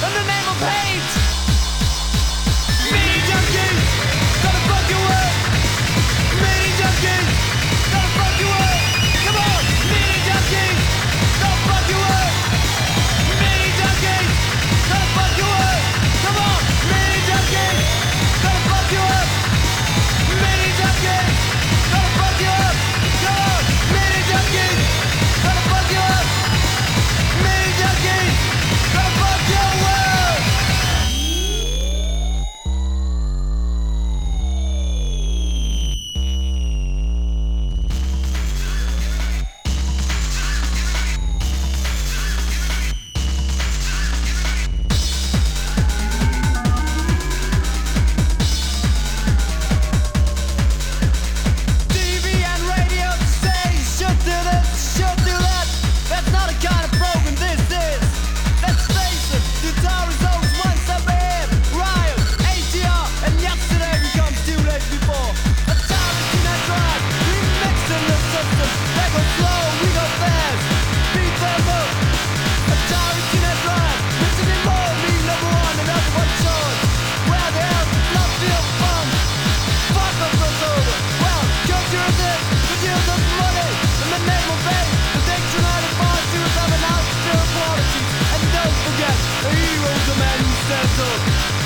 in the name of hate. Mini junkies, gonna fuck you up. Mini junkies, gonna fuck you up. Come on, mini junkies, gonna fuck you up. Mini junkies, gonna fuck you up. Come on, mini junkies, gonna fuck you up. Mini junkies, gonna fuck you up. Come on, mini junkies, gonna fuck you up. Mini junkies, gonna fuck you up. TV and radio say should do this, should do that. That's not the kind of program this is. Let's face it, the Tower Zones once have been Riot, ATR, and yesterday becomes too late before. A time is in that drive, we mixed in the system. They go slow, we go fast. Beat them up. A time is in that drive, listening more, me number one and number one choice. Where the hell love feel fun? Fuck up us over. Well, culture is it, to use up money in the name of faith. The dictionary finds you as having outstanding qualities. And don't forget, the hero's a man who stands up.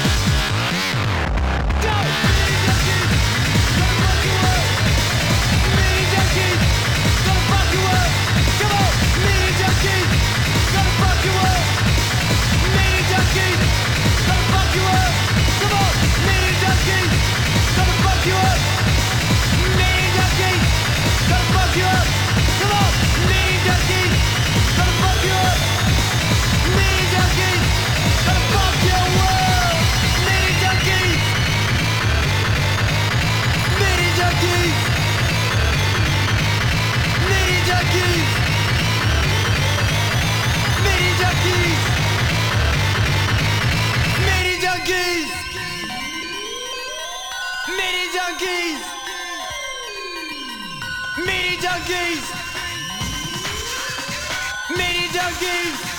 Go! Mini junkies, gonna fuck you up. Mini junkies, gonna fuck you up. Come on, mini junkies, gonna fuck you up. Mini junkies, gonna fuck you up. Come on, mini junkies, gonna fuck you up. Mini junkies, gonna fuck you up. Come on, mini junkies, gonna fuck you up. Mini junkies, gonna fuck you up. Mini junkies, mini junkies, mini junkies, mini junkies, mini junkies, mini junkies, mini junkies, mini junkies.